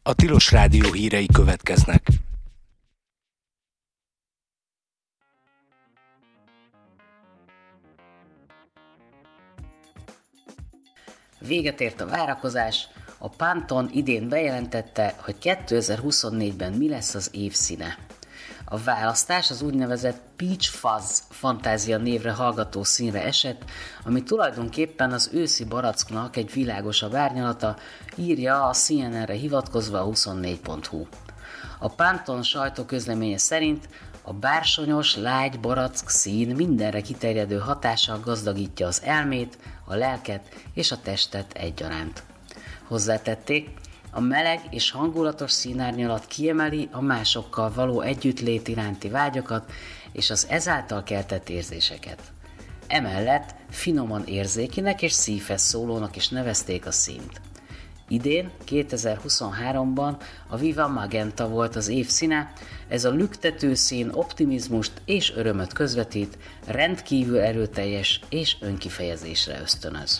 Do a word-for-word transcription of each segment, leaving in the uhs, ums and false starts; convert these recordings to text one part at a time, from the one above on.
A Tilos Rádió hírei következnek. Véget ért a várakozás, a Pantone idén bejelentette, hogy kétezer-huszonnégyben mi lesz az év színe. A választás az úgynevezett Peach Fuzz fantázia névre hallgató színre esett, ami tulajdonképpen az őszi baracknak egy világosabb árnyalata, írja a cé en en-re hivatkozva a huszonnégy pont hu. A Pantone sajtóközleménye szerint a bársonyos, lágy barack szín mindenre kiterjedő hatással gazdagítja az elmét, a lelket és a testet egyaránt. Hozzátették, a meleg és hangulatos színárnyalat kiemeli a másokkal való együttlét iránti vágyakat és az ezáltal keltett érzéseket. Emellett finoman érzékinek és szívhez szólónak is nevezték a színt. Idén, kétezer-huszonháromban a Viva Magenta volt az év színe, ez a lüktető szín optimizmust és örömöt közvetít, rendkívül erőteljes és önkifejezésre ösztönöz.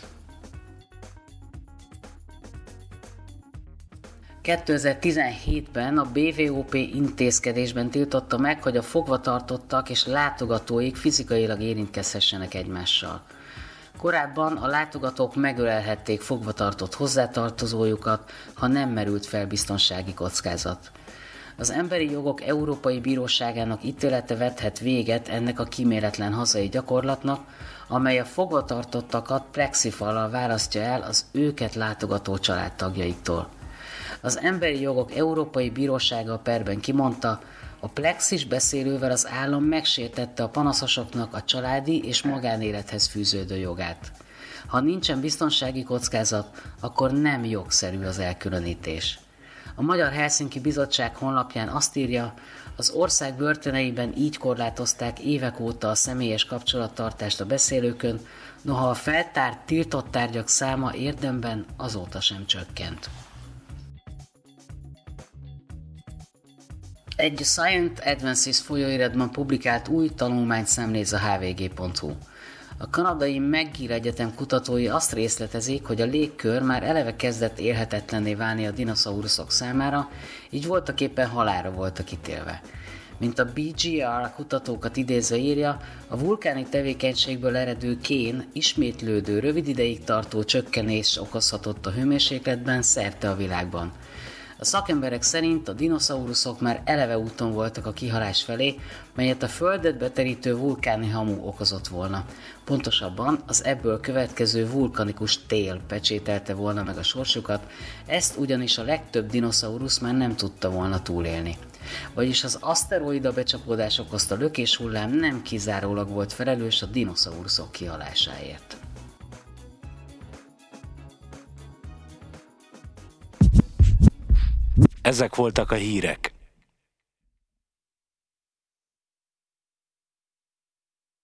kétezer-tizenhétben a bé vé o pé intézkedésben tiltotta meg, hogy a fogvatartottak és látogatóik fizikailag érintkezhessenek egymással. Korábban a látogatók megölelhették fogvatartott hozzátartozójukat, ha nem merült fel biztonsági kockázat. Az Emberi Jogok Európai Bíróságának ítélete vethet véget ennek a kíméletlen hazai gyakorlatnak, amely a fogvatartottakat plexifallal választja el az őket látogató családtagjaiktól. Az Emberi Jogok Európai Bírósága a perben kimondta, a plexis beszélővel az állam megsértette a panaszosoknak a családi és magánélethez fűződő jogát. Ha nincsen biztonsági kockázat, akkor nem jogszerű az elkülönítés. A Magyar Helsinki Bizottság honlapján azt írja, az ország börtöneiben így korlátozták évek óta a személyes kapcsolattartást a beszélőkön, noha a feltárt tiltott tárgyak száma érdemben azóta sem csökkent. Egy Science Advances folyóiratban publikált új tanulmányt szemléz a há vé gé pont hu. A kanadai McGill Egyetem kutatói azt részletezik, hogy a légkör már eleve kezdett élhetetlenné válni a dinoszauruszok számára, így voltaképpen halálra voltak ítélve. Mint a bé gé er kutatókat idézve írja, a vulkáni tevékenységből eredő kén ismétlődő, rövid ideig tartó csökkenés okozhatott a hőmérsékletben szerte a világban. A szakemberek szerint a dinoszauruszok már eleve úton voltak a kihalás felé, melyet a földet beterítő vulkáni hamu okozott volna. Pontosabban az ebből következő vulkanikus tél pecsételte volna meg a sorsukat, ezt ugyanis a legtöbb dinoszaurusz már nem tudta volna túlélni. Vagyis az aszteroida becsapódás okozta lökéshullám nem kizárólag volt felelős a dinoszauruszok kihalásáért. Ezek voltak a hírek.